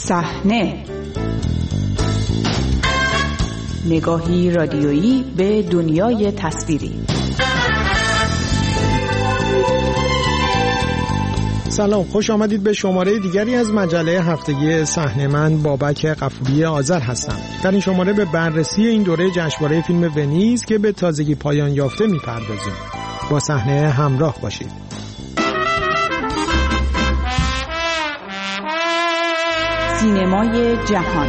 صحنه، نگاهی رادیویی به دنیای تصویری. سلام، خوش آمدید به شماره دیگری از مجله هفتگی صحنه. من بابک غفوری آذر هستم. در این شماره به بررسی این دوره جشنواره فیلم ونیز که به تازگی پایان یافته می‌پردازیم. با صحنه همراه باشید. سینمای جهان.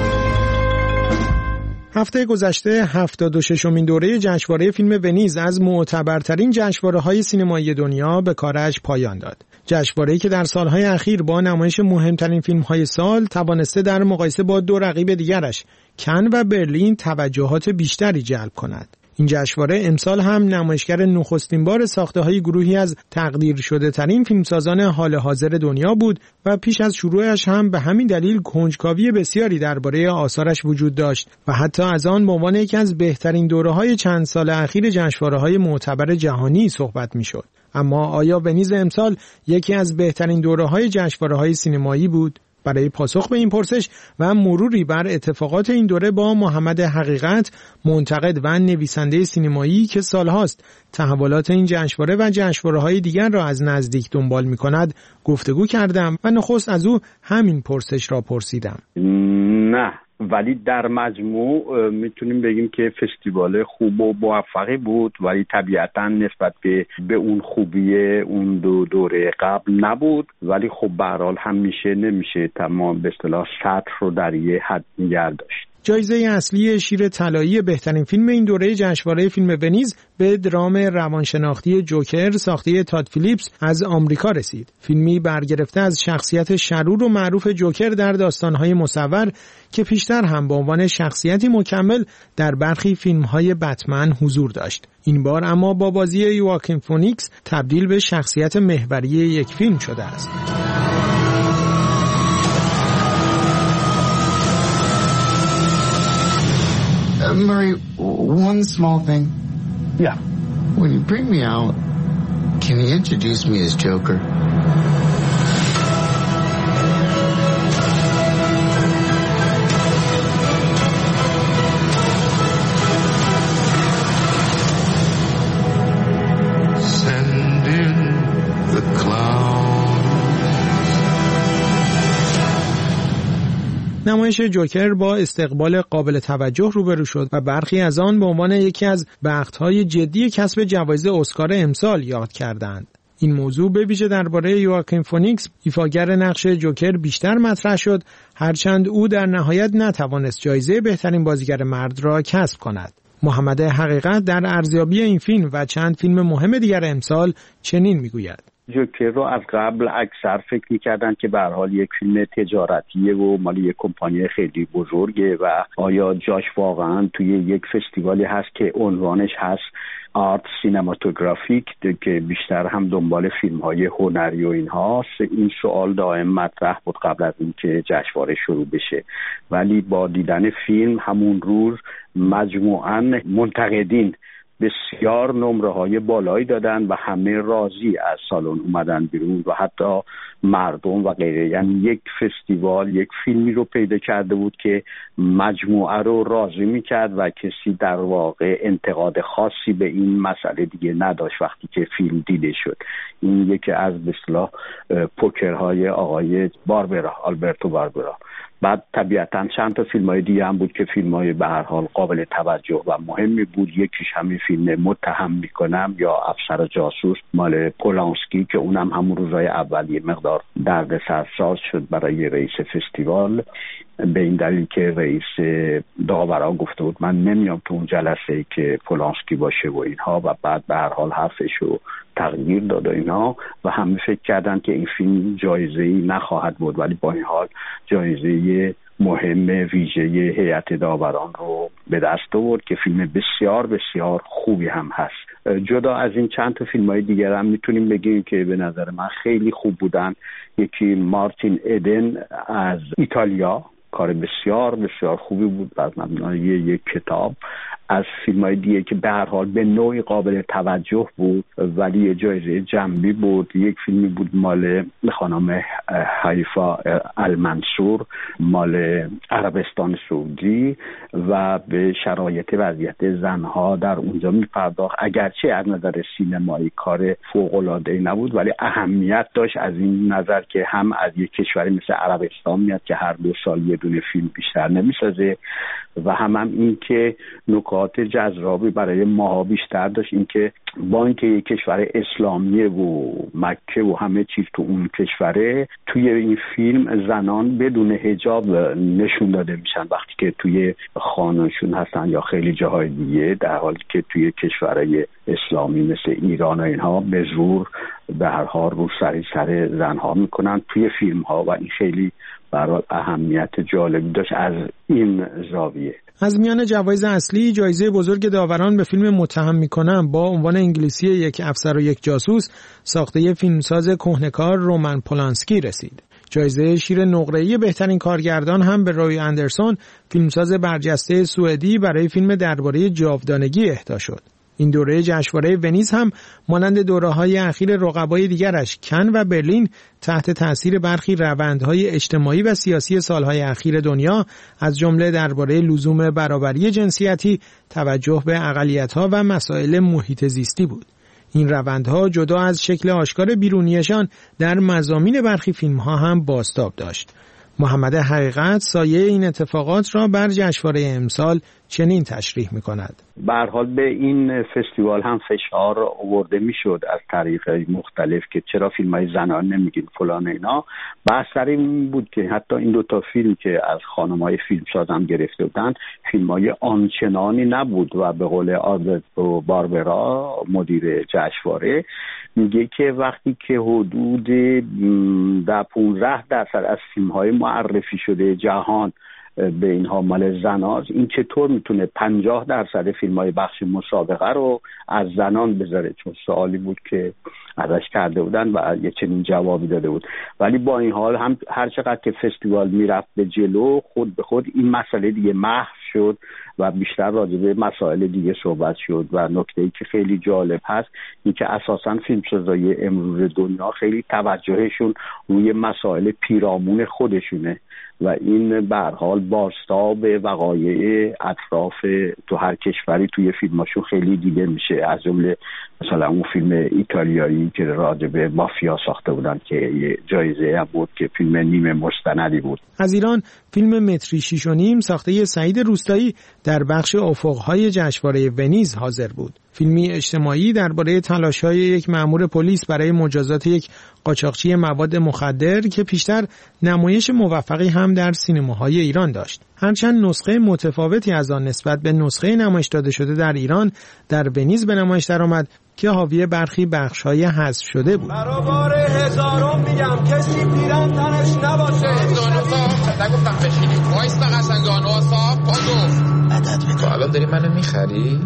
هفته گذشته 76مین دوره جشنواره فیلم ونیز از معتبرترین جشنواره‌های سینمایی دنیا به کارش پایان داد. جشنواره‌ای که در سالهای اخیر با نمایش مهمترین فیلم‌های سال توانسته در مقایسه با دو رقیب دیگرش کن و برلین توجهات بیشتری جلب کند. این جشنواره امسال هم نمایشگر نخستین بار ساخته‌های گروهی از تقدیر شده ترین فیلمسازان حال حاضر دنیا بود و پیش از شروعش هم به همین دلیل کنجکاوی بسیاری درباره آثارش وجود داشت و حتی از آن به عنوان یکی از بهترین دوره‌های چند سال اخیر جشنواره‌های معتبر جهانی صحبت می‌شد. اما آیا ونیز امسال یکی از بهترین دوره‌های جشنواره‌های سینمایی بود؟ برای پاسخ به این پرسش و مروری بر اتفاقات این دوره با محمد حقیقت، منتقد و نویسنده سینمایی که سالهاست تحولات این جشنواره و جشنواره‌های دیگر را از نزدیک دنبال می‌کند گفتگو کردم و نخست از او همین پرسش را پرسیدم. نه، ولی در مجموع میتونیم بگیم که فستیوال خوب و موفقی بود، ولی طبیعتاً نسبت به اون خوبی اون دو دوره قبل نبود. ولی خب به هر حال هم نمیشه تمام به اصطلاح سطح رو در یه حد نگه داشت. جایزه اصلی شیر طلایی بهترین فیلم این دوره جشنواره فیلم ونیز به درام روانشناختی جوکر ساخته تاد فیلیپس از آمریکا رسید. فیلمی برگرفته از شخصیت شرور و معروف جوکر در داستان‌های مصور که پیشتر هم به عنوان شخصیتی مکمل در برخی فیلم‌های بتمن حضور داشت. این بار اما با بازی یواکین فونیکس تبدیل به شخصیت محوری یک فیلم شده است. Murray, one small thing. Yeah. When you bring me out, can you introduce me as Joker? Send in the clown. نمایش جوکر با استقبال قابل توجه روبرو شد و برخی از آن به عنوان یکی از بخت‌های جدی کسب جوایز اسکار امسال یاد کردند. این موضوع به ویژه درباره یواکین فونیکس ایفاگر نقش جوکر بیشتر مطرح شد، هرچند او در نهایت نتوانست جایزه بهترین بازیگر مرد را کسب کند. محمد حقیقت در ارزیابی این فیلم و چند فیلم مهم دیگر امسال چنین میگوید: جوکر رو از قبل اکثر فکر می‌کردن که به هر حال یک فیلم تجارتیه و مال یک کمپانی خیلی بزرگه و آیا جاش واقعا توی یک فستیوالی هست که عنوانش هست آرت سینماتوگرافیک که بیشتر هم دنبال فیلم‌های هنری و اینهاست. این سوال دائم مطرح بود قبل از اینکه جشنواره شروع بشه، ولی با دیدن فیلم همون روز مجموعاً منتقدین بسیار نمره‌های بالایی دادن و همه راضی از سالن اومدن بیرون و حتی مردم و غیره. یعنی یک فستیوال یک فیلمی رو پیدا کرده بود که مجموعه رو راضی می‌کرد و کسی در واقع انتقاد خاصی به این مسئله دیگه نداشت وقتی که فیلم دیده شد. این یکی از به اصطلاح پوکرهای آقای آلبرتو باربرا. بعد طبیعتاً چند تا فیلم‌های دیگه هم بود که فیلم‌های به هر حال قابل توجه و مهمی بود. یکیش همین فیلم متهم میکنم یا افسر جاسوس مال پولانسکی که اونم همون روزهای اولیه مقدار دردسرساز شد برای رئیس فستیوال، به این دلیل که رئیس داورا گفته بود من نمیام تو اون جلسه که پولانسکی باشه و اینها، و بعد به هر حال حرفشو تغییر داد و اینا و همه فکر کردن که این فیلم جایزه‌ای نخواهد بود، ولی با این حال جایزه مهم ویژه هیئت داوران رو به دست آورد که فیلم بسیار بسیار خوبی هم هست. جدا از این چند تا فیلم‌های دیگر هم میتونیم بگیم که به نظر من خیلی خوب بودن. یکی مارتین ایدن از ایتالیا، کار بسیار بسیار خوبی بود از مبنای یک کتاب از فیلم‌های دیگه که به هر حال به نوعی قابل توجه بود ولی یه جایزه جنبی بود. یک فیلمی بود مال خانم حیفا المنصور مال عربستان سعودی و به شرایط وضعیت زنها در اونجا می‌پرداخت. اگرچه از نظر سینمایی کار فوق‌العاده‌ای نبود ولی اهمیت داشت از این نظر که هم از یک کشوری مثل عربستان میاد که هر 2 سال یه دونه فیلم بیشتر نمی‌سازه و هم این که نکات جذابی برای ماها بیشتر داشت، این که با اینکه یک کشور اسلامیه و مکه و همه چیز تو اون کشوره، توی این فیلم زنان بدون حجاب نشون داده میشن وقتی که توی خانه‌شون هستن یا خیلی جاهای دیگه، در حالی که توی کشورهای اسلامی مثل ایران و اینها به زور به هر حال رو سر زنها میکنن توی فیلم ها و این خیلی برای اهمیت جالبی داشت از این زاویه. از میان جوایز اصلی، جایزه بزرگ داوران به فیلم متهم میکنم با عنوان انگلیسی یک افسر و یک جاسوس ساخته فیلمساز کهنه‌کار رومن پولانسکی رسید. جایزه شیر نقره‌ای بهترین کارگردان هم به روی اندرسون، فیلمساز برجسته سوئدی، برای فیلم درباره جاودانگی اهدا شد. این دوره جشنواره ونیز هم مانند دوره‌های اخیر رقبای دیگرش کن و برلین تحت تأثیر برخی روندهای اجتماعی و سیاسی سالهای اخیر دنیا از جمله درباره لزوم برابری جنسیتی، توجه به اقلیت‌ها و مسائل محیط زیستی بود. این روندها جدا از شکل آشکار بیرونیشان در مضامین برخی فیلم‌ها هم بازتاب داشت. محمد حقیقت سایه این اتفاقات را بر جشنواره امسال چنین تشریح می‌کند. به هر حال به این فستیوال هم فشار آورده میشد از طریق‌های مختلف که چرا فیلم‌های زنان نمیگین فلان اینا. بحث سر این بود که حتی این 2 فیلم که از خانم‌های فیلمساز هم گرفته بودن فیلم‌های آنچنانی نبود و به قول آلبرتو باربرا مدیر جشنواره میگه که وقتی که حدود 15% از فیلم‌های معرفی شده جهان به اینها مال زناست، این چطور میتونه 50% فیلم‌های بخش مسابقه رو از زنان بذاره؟ چون سوالی بود که ازش کرده بودن و یه چنین جوابی داده بود. ولی با این حال هم هر چقدر که فستیوال میرفت به جلو خود به خود این مسئله دیگه محو شد و بیشتر راجع به مسائل دیگه صحبت شد و نکته‌ای که خیلی جالب هست این که اساساً فیلمسازای امروز دنیا خیلی توجهشون روی مسائل پیرامون خودشونه و این به هر حال بازتاب وقایع اطراف تو هر کشوری توی فیلماشون خیلی دیده میشه. از جمله مثلا اون فیلم ایتالیایی که راجع به مافیا ساخته بودن که یه جایزه هم بود که فیلم نیمه مستندی بود. از ایران فیلم متری 6.5 ساخته سعید روستایی در بخش افق‌های جشنواره ونیز حاضر بود. فیلمی اجتماعی درباره تلاش‌های یک مأمور پلیس برای مجازات یک قاچاقچی مواد مخدر که پیشتر نمایش موفقی هم در سینماهای ایران داشت. هرچند نسخه متفاوتی از آن نسبت به نسخه نمایش داده شده در ایران در ونیز به نمایش درآمد که حاوی برخی بخش‌های حذف شده بود. برابر هزارم میگم کسی پیرم تنش نباشه. نگفتم بشینی وایستا قشنگانو صاحب پادو عدد میکنم. الان داری منو میخری؟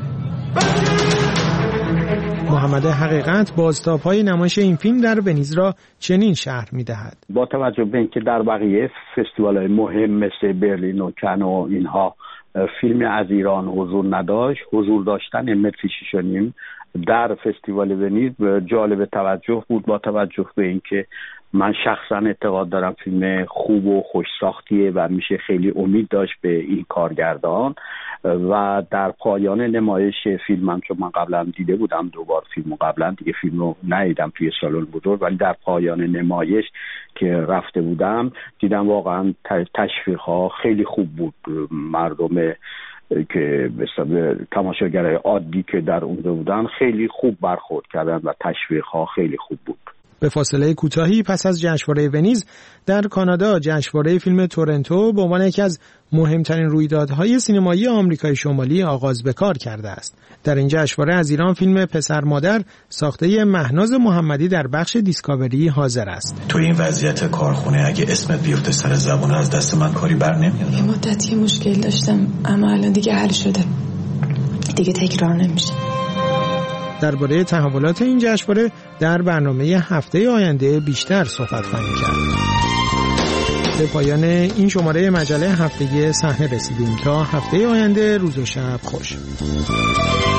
محمد حقیقت بازتاب‌های نمایش این فیلم در ونیز را چنین شرح می‌دهد. با توجه به اینکه در بقیه فستیوال‌های مهم مثل برلین و کن و اینها فیلم از ایران حضور نداشت، حضور داشتن متری 6.5 در فستیوال ونیز جالب توجه بود. با توجه به اینکه من شخصا اعتقاد دارم فیلم خوب و خوش ساختیه و میشه خیلی امید داشت به این کارگردان و در پایان نمایش فیلمم چون من قبلا دیده بودم 2 بار فیلمو قبلا دیگه فیلمو ندیدم توی سالن بزرگ ولی در پایان نمایش که رفته بودم دیدم واقعا تشویق‌ها خیلی خوب بود. مردم که به تماشاگرای عادی که در اونجا بودن خیلی خوب برخورد کردن و تشویق‌ها خیلی خوب بود. به فاصله کوتاهی پس از جشنواره ونیز در کانادا جشنواره فیلم تورنتو به عنوان یکی از مهمترین رویدادهای سینمایی آمریکای شمالی آغاز به کار کرده است. در این جشنواره از ایران فیلم پسر مادر ساخته مهناز محمدی در بخش دیسکاوری حاضر است. تو این وضعیت کارخونه اگه اسمت بیفته سر زبون از دست من کاری بر نمیاد. یه مدتی مشکل داشتم اما الان دیگه حل شده. دیگه تکرار نمیشه. درباره تحولات این جشنواره در برنامه هفته آینده بیشتر صحبت خواهیم کرد. به پایان این شماره مجله هفتگی صحنه رسیدیم. تا هفته آینده روز و شب خوش.